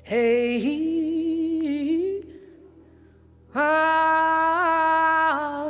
Hey, ah,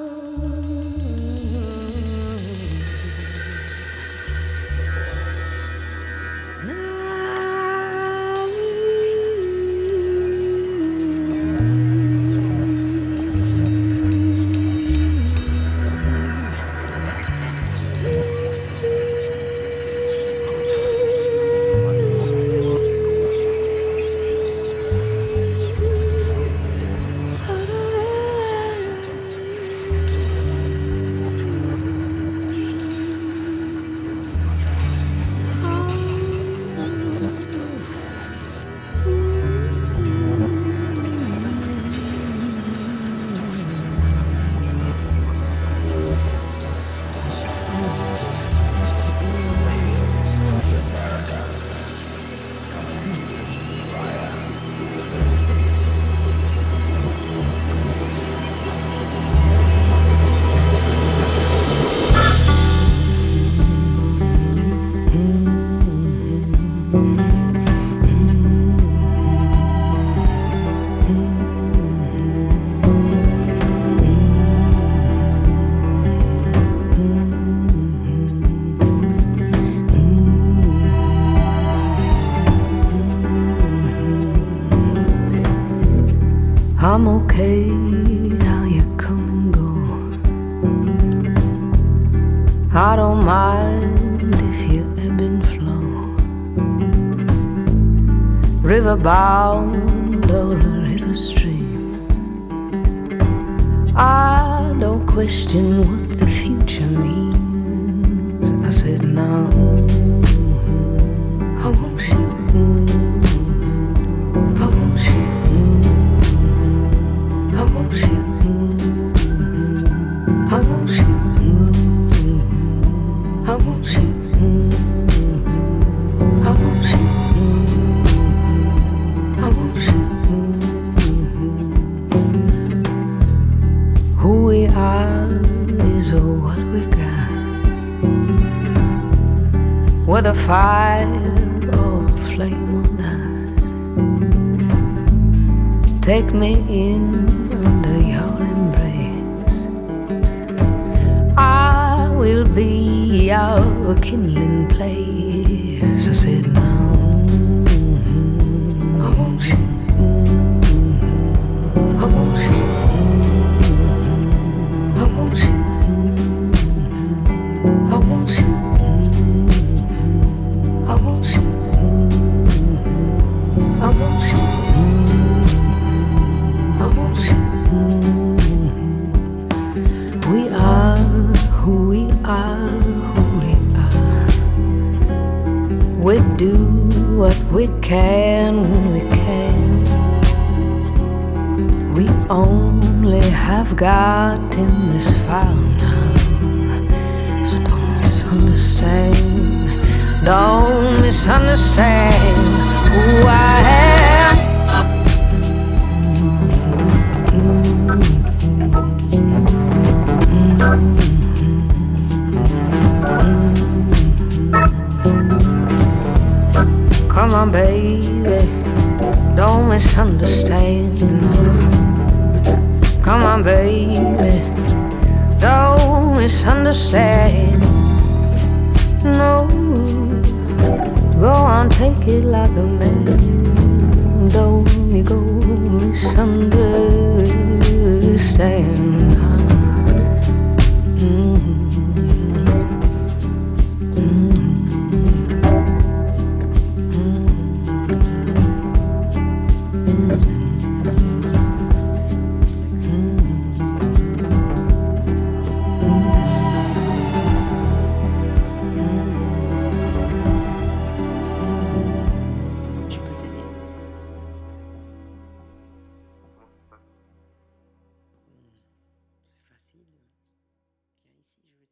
I'm okay how you come and go. I don't mind if you ebb and flow, river bound or a river stream. I don't question what the future means. I said no, I won't shoot. I won't shoot. I won't shoot. I won't shoot. I won't shoot. I won't shoot. I won't shoot. Who we are is what we got, whether fire or flame or not. Take me in under your embrace. I will be our kindling place. I said no, I won't shoot. I won't shoot. I won't shoot. I won't shoot. I won't shoot. I won't shoot. I won't shoot. We are who we are, who we are. We do what we can when we can. We only have gotten this far now, so don't misunderstand. Don't misunderstand who I am. Come on, baby, don't misunderstand. Come on, baby, don't misunderstand. No, go on, take it like a man. Don't you go misunderstand.